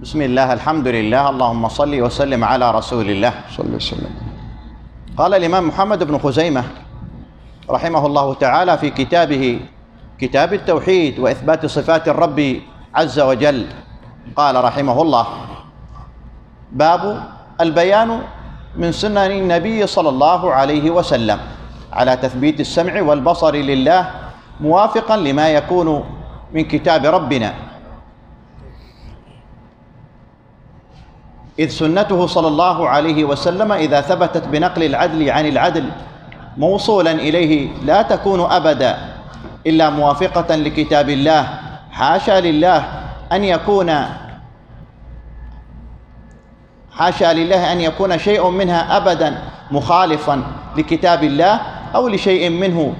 بسم الله، الحمد لله، اللهم صل وسلم على رسول الله صلى الله عليه وسلم. قال الإمام محمد بن خزيمة رحمه الله تعالى في كتابه كتاب التوحيد وإثبات صفات الرب عز وجل، قال رحمه الله: باب البيان من سنن النبي صلى الله عليه وسلم على تثبيت السمع والبصر لله موافقا لما يكون من كتاب ربنا، إذ سنته صلى الله عليه وسلم إذا ثبتت بنقل العدل عن العدل موصولا إليه لا تكون أبدا إلا موافقة لكتاب الله، حاشا لله أن يكون شيء منها أبدا مخالفا لكتاب الله أو لشيء منه،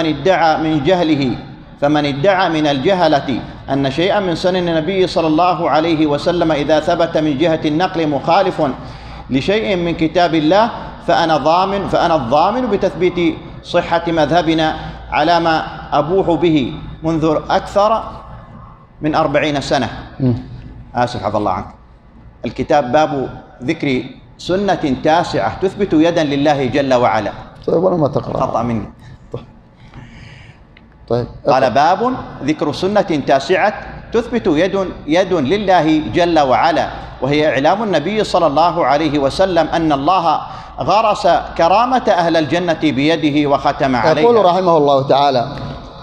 فمن ادعى من الجهلة أن شيئا من سنن النبي صلى الله عليه وسلم إذا ثبت من جهة النقل مخالف لشيء من كتاب الله فأنا الضامن بتثبيت صحة مذهبنا على ما أبوح به منذ أكثر من 40 سنة. آسف حفظ الله عنك. الكتاب باب ذكر سنة تاسعة تثبت يدا لله جل وعلا. طيب ولا ما تقرأ؟ خطأ مني. طيب. قال: باب ذكر سنة تاسعة تثبت يد لله جل وعلا، وهي إعلام النبي صلى الله عليه وسلم أن الله غرس كرامة أهل الجنة بيده وختم عليها. يقول رحمه الله تعالى،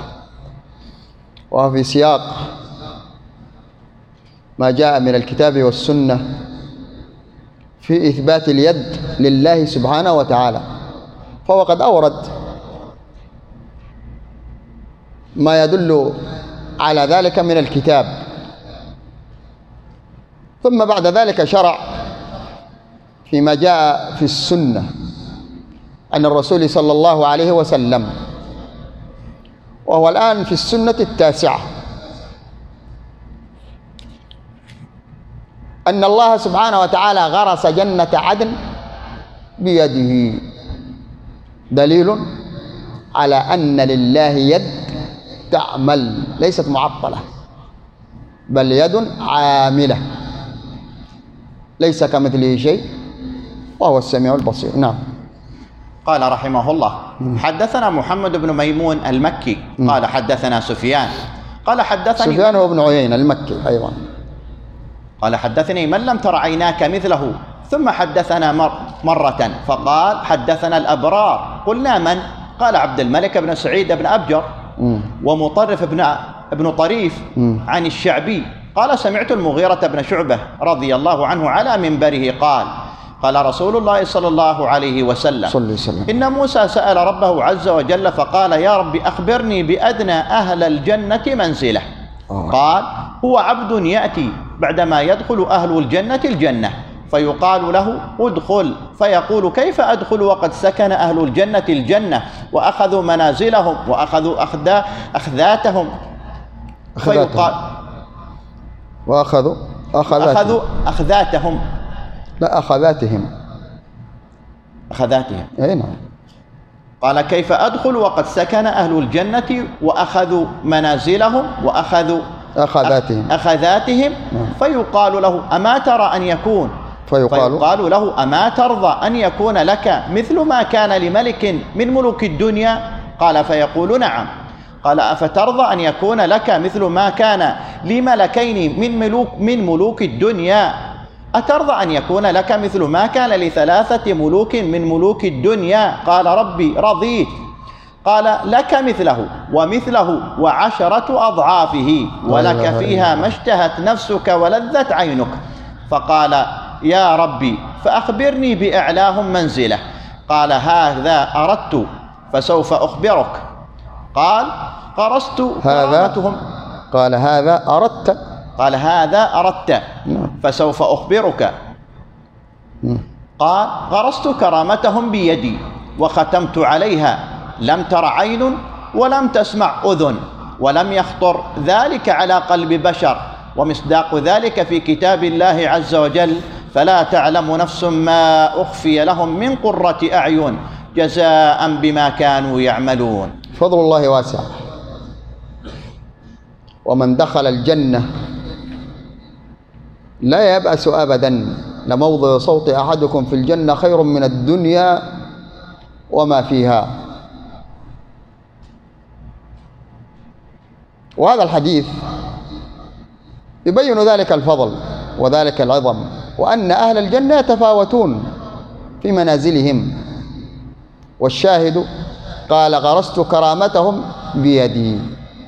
وفي سياق ما جاء من الكتاب والسنة في إثبات اليد لله سبحانه وتعالى، فهو قد أورد ما يدل على ذلك من الكتاب، ثم بعد ذلك شرع فيما جاء في السنة عن الرسول صلى الله عليه وسلم، وهو الآن في السنة التاسعة، أن الله سبحانه وتعالى غرس جنة عدن بيده، دليل على أن لله يد تعمل ليست معطلة، بل يد عاملة، ليس كمثله شيء وهو السميع البصير. نعم. قال رحمه الله: حدثنا محمد بن ميمون المكي قال حدثنا سفيان قال حدثني سفيان هو ابن عيينة المكي أيضا قال حدثني من لم تر عيناك مثله، ثم حدثنا مرة فقال حدثنا الأبرار، قلنا من؟ قال عبد الملك بن سعيد بن أبجر ومطرف ابن طريف عن الشعبي قال سمعت المغيرة بن شعبة رضي الله عنه على منبره قال رسول الله صلى الله عليه وسلم: إن موسى سأل ربه عز وجل فقال: يا رب أخبرني بأدنى أهل الجنة منزلة. قال: هو عبد يأتي بعدما يدخل أهل الجنة فيقال له: ادخل، فيقول: كيف أدخل وقد سكن أهل الجنة وأخذوا منازلهم وأخذوا أخذاتهم، فيقال وأخذوا أخذاتهم، لا أخذاتهم. أي نعم. قال: كيف أدخل وقد سكن أهل الجنة وأخذوا منازلهم وأخذوا أخذاتهم فيقال له: أما ترى أن يكون فيقال له: أما ترضى أن يكون لك مثل ما كان لملك من ملوك الدنيا؟ قال: فيقول: نعم. قال: أفترضى أن يكون لك مثل ما كان لملكين من ملوك الدنيا؟ أترضى أن يكون لك مثل ما كان ل3 ملوك من ملوك الدنيا؟ قال: ربي رضيت. قال: لك مثله و10 أضعافه، ولك فيها ما اشتهت نفسك ولذت عينك. فقال: يا ربي فأخبرني بأعلاهم منزلة. قال: هذا أردت فسوف أخبرك. قال: غرست كرامتهم. قال: هذا أردت. قال: هذا أردت فسوف أخبرك. قال: غرست كرامتهم بيدي وختمت عليها، لم تر عين ولم تسمع أذن ولم يخطر ذلك على قلب بشر، ومصداق ذلك في كتاب الله عز وجل: فلا تعلم نفس ما أخفي لهم من قرة أعين جزاء بما كانوا يعملون. فضل الله واسع، ومن دخل الجنة لا يبأس أبدا، لموضع صوت أحدكم في الجنة خير من الدنيا وما فيها. وهذا الحديث يبين ذلك الفضل وذلك العظم، وأن أهل الجنة يتفاوتون في منازلهم. والشاهد قال غرست كرامتهم بيدي،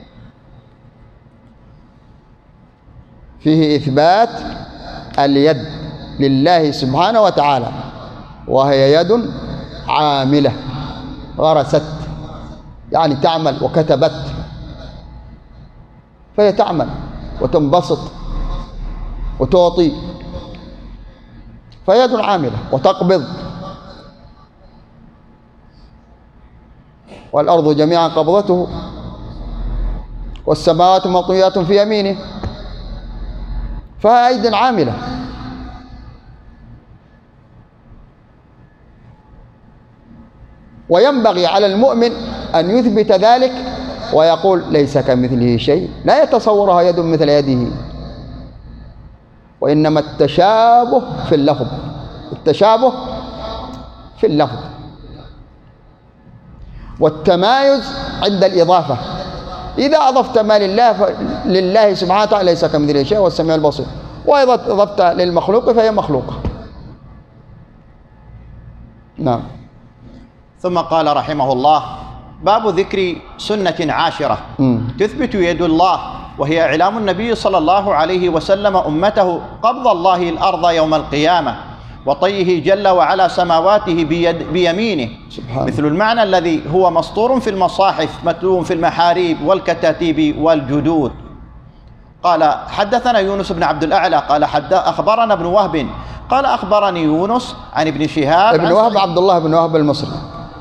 فيه إثبات اليد لله سبحانه وتعالى، وهي يد عاملة غرست يعني تعمل وكتبت، فهي تعمل وتنبسط وتعطي، فيد عاملة وتقبض. والأرض جميعا قبضته والسماوات مطويات في يمينه، فهي أيد عاملة. وينبغي على المؤمن أن يثبت ذلك ويقول ليس كمثله شيء، لا يتصورها يد مثل يده، وإنما التشابه في اللفظ، التشابه في اللفظ، والتمايز عند الإضافة. إذا أضفت ما لله سبحانه وتعالى ليس كمثله شيء والسميع البصير، وإذا أضفت للمخلوق فهي مخلوقة. نعم. ثم قال رحمه الله: باب ذكر سنة عاشرة تثبت يد الله، وهي إعلام النبي صلى الله عليه وسلم أمته قبض الله الأرض يوم القيامة وطيه جل وعلا سماواته بيمينه، مثل المعنى الذي هو مسطور في المصاحف متلو في المحاريب والكتاتيب والجدود. قال: حدثنا يونس بن عبد الأعلى قال أخبرنا ابن وهب قال أخبرني يونس عن ابن شهاب. ابن وهب عبد الله بن وهب المصري،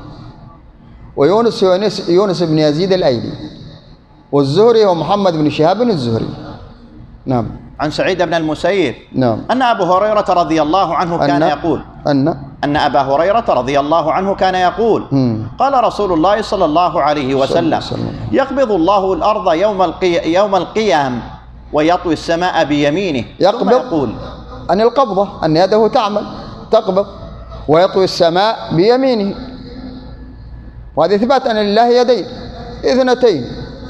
ويونس بن يزيد الأيلي، والزهري هو محمد بن شهاب الزهري. نعم. عن سعيد بن المسيب نعم. أن أبا هريرة رضي الله عنه كان يقول أن أبا هريرة رضي الله عنه كان يقول قال رسول الله صلى الله عليه وسلم: يقبض الله الأرض يوم القيام ويطوي السماء بيمينه. يقبض أن القبضة أن يده تعمل تقبض، ويطوي السماء بيمينه، وهذا إثبات أن لله يدين اثنتين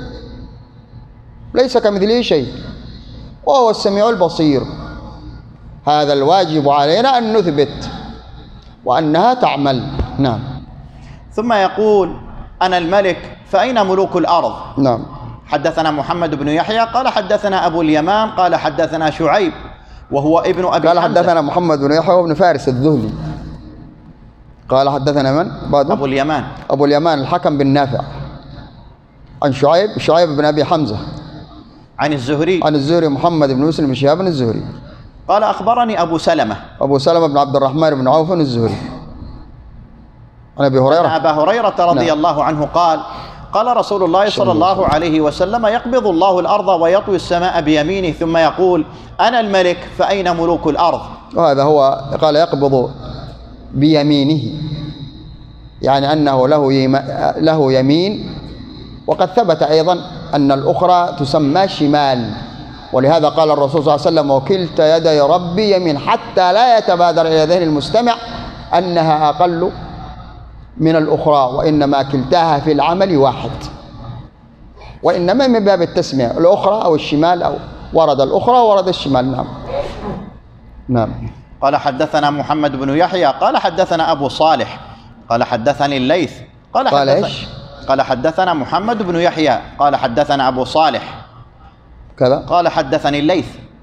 ليس كمثله شيء، وهو السميع البصير. هذا الواجب علينا أن نثبت وأنها تعمل. نعم. ثم يقول: أنا الملك فأين ملوك الأرض؟ نعم. حدثنا محمد بن يحيى قال حدثنا أبو اليمان قال حدثنا شعيب وهو ابن أبي قال حدثنا محمد بن يحيى وابن فارس الذهلي قال حدثنا من بعده؟ أبو اليمان الحكم بن نافع عن شعيب بن أبي حمزة عن الزهري محمد بن مسلم بن شهاب الزهري قال أخبرني أبو سلمة بن عبد الرحمن بن عوف الزهري عن أبي هريرة أن أبا هريرة رضي الله عنه قال رسول الله صلى الله عليه وسلم: يقبض الله الأرض ويطوي السماء بيمينه ثم يقول: أنا الملك فأين ملوك الأرض؟ وهذا هو قال يقبض بيمينه، يعني أنه له يمين، وقد ثبت أيضا أن الأخرى تسمى شمال، ولهذا قال الرسول صلى الله عليه وسلم: وكلتا يدي ربي يمين، حتى لا يتبادر إلى ذهن المستمع أنها أقل من الأخرى، وإنما كلتاها في العمل واحد، وإنما من باب التسمية الأخرى أو الشمال، أو ورد الأخرى ورد الشمال. نعم. نعم. قال حدثنا محمد بن يحيى قال حدثنا أبو صالح قال حدثني الليث قال حدثنا محمد بن يحيى قال حدثنا أبو صالح كذا قال حدثني الليث.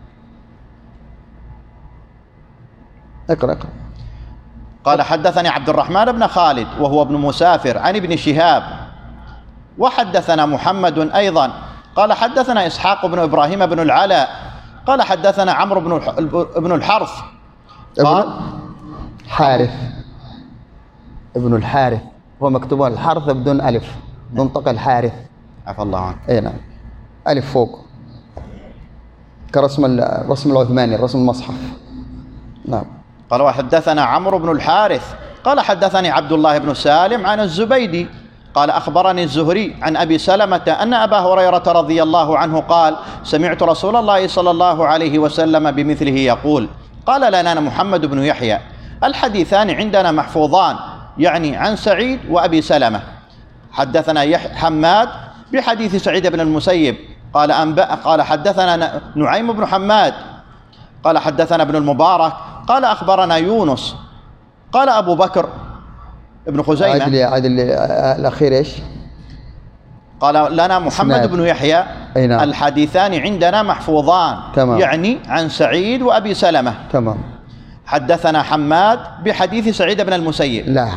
اقرأ. قال حدثني عبد الرحمن بن خالد وهو ابن مسافر عن ابن شهاب، وحدثنا محمد أيضا قال حدثنا إسحاق بن إبراهيم بن العلاء قال حدثنا عمرو بن الحرث ابن الحارث هو مكتوب الحرث بدون ألف، منطق الحارث. عفى الله عنه. اي نعم، ألف فوق كرسم الرسم العثماني، الرسم المصحف. نعم. قال وحدثنا عمرو بن الحارث قال حدثني عبد الله بن سالم عن الزبيدي قال أخبرني الزهري عن أبي سلمة أن أبا هريرة رضي الله عنه قال سمعت رسول الله صلى الله عليه وسلم بمثله يقول قال لنا محمد بن يحيى الحديثان عندنا محفوظان، يعني عن سعيد وأبي سلمة. حدثنا حماد بحديث سعيد بن المسيب قال حدثنا نعيم بن حماد قال حدثنا ابن المبارك قال أخبرنا يونس قال أبو بكر ابن خزيمة عدل الأخير إيش؟ قال لنا محمد بن يحيى الحديثان عندنا محفوظان، تمام. يعني عن سعيد وأبي سلمة. تمام. حدثنا حماد بحديث سعيد بن المسيب. لا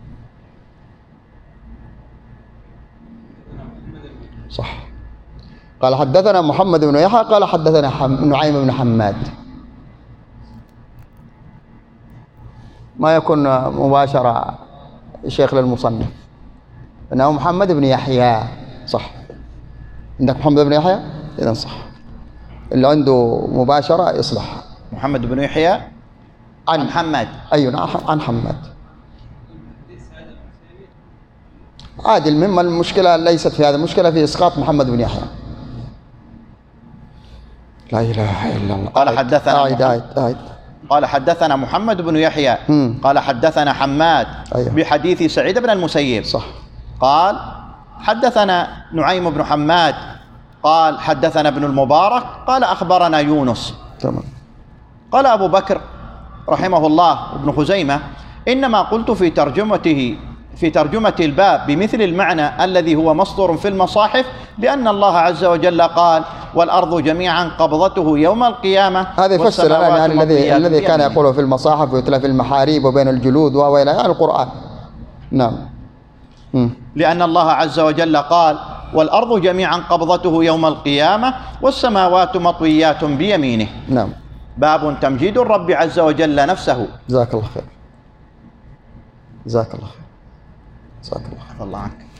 صح. قال حدثنا محمد بن يحيى قال حدثنا نعيم بن حماد. ما يكون مباشرة شيخ للمصنف، إنه محمد بن يحيى. صح، عندك محمد بن يحيى؟ إذن صح. اللي عنده مباشرة يصلح. محمد بن يحيى عن حماد. أيوة عن حماد. عادل. مما المشكلة ليست في هذا، المشكلة في إسقاط محمد بن يحيى. لا إله إلا الله. قال حدثنا قال حدثنا محمد بن يحيى قال حدثنا حماد بحديث سعيد بن المسيب. صح. قال حدثنا نعيم بن حماد قال حدثنا ابن المبارك قال أخبرنا يونس. تمام. قال أبو بكر رحمه الله ابن خزيمة إنما قلت في ترجمة الباب بمثل المعنى الذي هو مصدر في المصاحف، لأن الله عز وجل قال والأرض جميعا قبضته يوم القيامة. هذا يفسر الآن الذي كان يقوله في المصاحف ويتلى في المحاريب وبين الجلود وإلى يعني القرآن. نعم. لأن الله عز وجل قال والأرض جميعا قبضته يوم القيامة والسماوات مطويات بيمينه. نعم. باب تمجيد الرب عز وجل نفسه. جزاك الله خير. جزاك الله خير. جزاك الله خير. الله عنك.